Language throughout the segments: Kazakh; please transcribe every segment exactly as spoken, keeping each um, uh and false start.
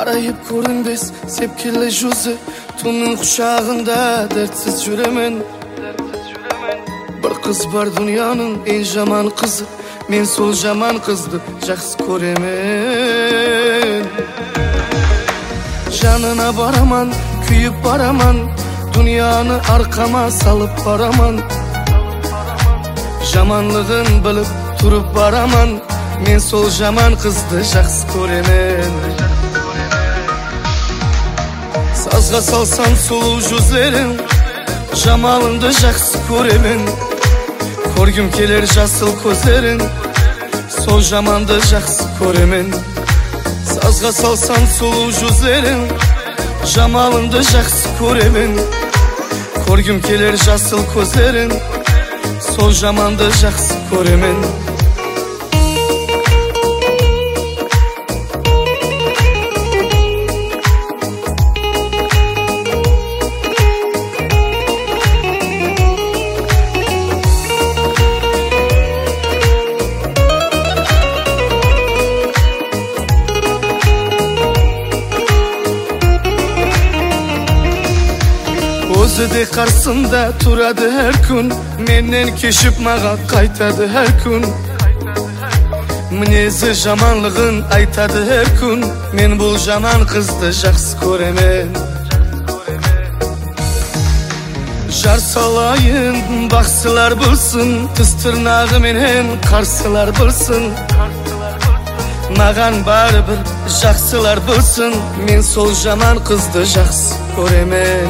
Karayıp көрінбес sepkili жүзі, түннің құшағында дәртсіз жүремен. Bir kız var dünyanın en жаман kızı, men сол жаман kızды жақсы көремін. Жанына бараман, күйіп бараман, dünyаны арқама салып бараман. Жаманлығын біліп тұрып бараман, мен сол жаман kızды жақсы көремін. Sazga salsan sulu жүзлерің, жамалыңды жақсы көремін. Көргім келер жасыл көздерің, сол жаманды жақсы көремін. Sazga salsan sulu жүзлерің, жамалыңды жақсы көремін. Көргім келер жасыл көздерің, сол жаманды жақсы көремін. Өзі де қарсында тұрады әр күн, менен кешіп маға қайтады әр күн. Мінезі жаманлығын айтады әр күн, мен бұл жаман қызды жақсы көремін. Жар салайын, бақсылар білсін, тіс тырнағы менен қарсылар білсін. Маған барыбір жақсылар білсін, мен сол жаман қызды жақсы көремін.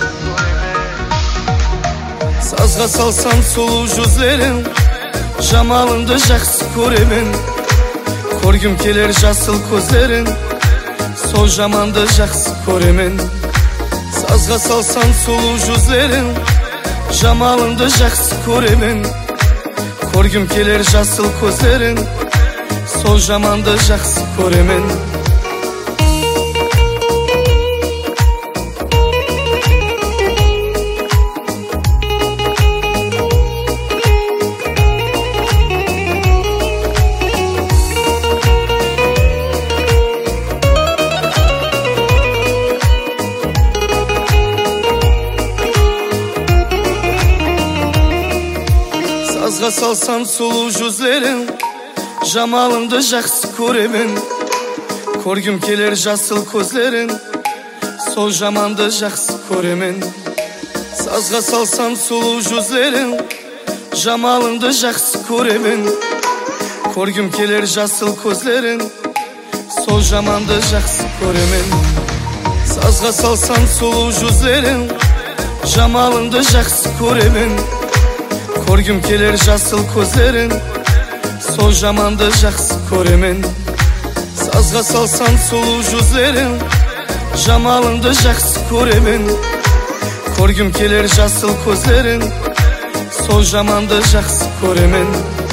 Sazga salsan sulu жүзлерің, жамалыңды жақсы көремін. Көргім келер жасыл көздерің, сол жаманды жақсы көремін. Sazga salsan sulu жүзлерің, жамалыңды жақсы көремін. Көргім келер жасыл көздерің, сол жаманды жақсы көремін. Sazga salsan sulu жүзлерің, жамалыңды жақсы көремін. Көргім келер жасыл көздерің, сол жаманды жақсы көремін. Sazga salsan sulu жүзлерің, жамалыңды жақсы көремін. Көргім келер жасыл көздерің, сол жаманды жақсы көремін. Sazga salsan sulu жүзлерің, жамалыңды жақсы көремін. Көргім келер жасыл көздерің, сол жаманды жақсы көремін. Sazga salsan sulu жүзлерің, жамалыңды жақсы көремін. Көргім келер жасыл көздерің, сол жаманды жақсы көремін.